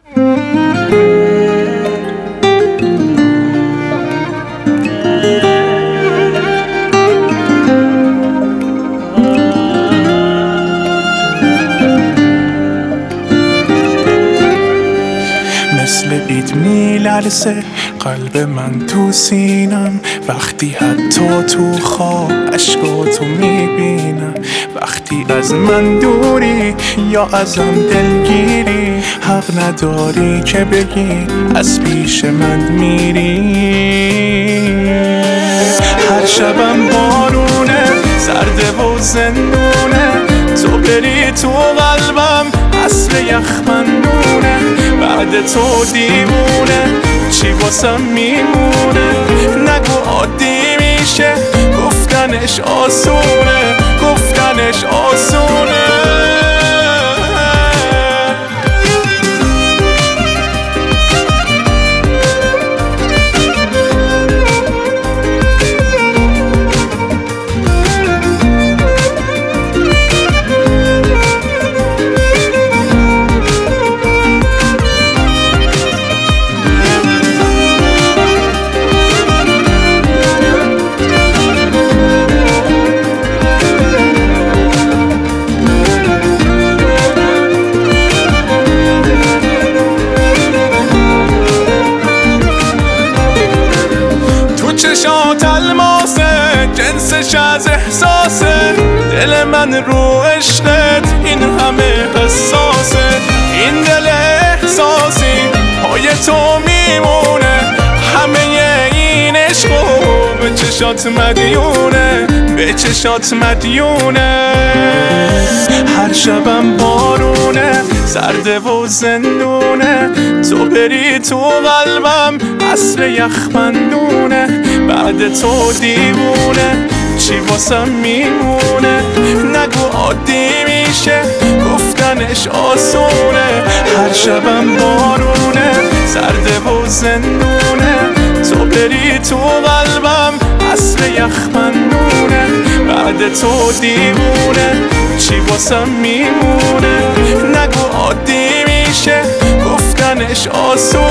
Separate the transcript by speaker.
Speaker 1: مثل بید میلرزه قلب من تو سینم وقتی حتی تو خواب عشقاتو میبینم. وقتی از من دوری یا ازم دلگیری حق نداری که بگی از پیش من میری. هر شبم بارونه سرده و زندونه، تو بری تو قلبم عصر یخمندونه. بعد تو دیوونه چی واسم میمونه، نگو عادی میشه گفتنش آسونه، گفتنش آسونه. چشات الماسه جنسش از احساسه، دل من رو عشقت این همه حساسه. این دل احساسی پای تو میمونه، همه این عشقو به چشات مدیونه، به چشات مدیونه. هر شبم بارونه سرده و زندونه، تو بری تو قلبم عصر یخمندونه. بعد تو دیوونه چی واسم میمونه، نگو عادی میشه گفتنش آسونه. هر شبم بارونه سرده و زندونه، تو بری تو قلبم عصر یخمندونه. بعد تو دیوونه چی واسم میمونه، نگو عادی میشه گفتنش آسونه.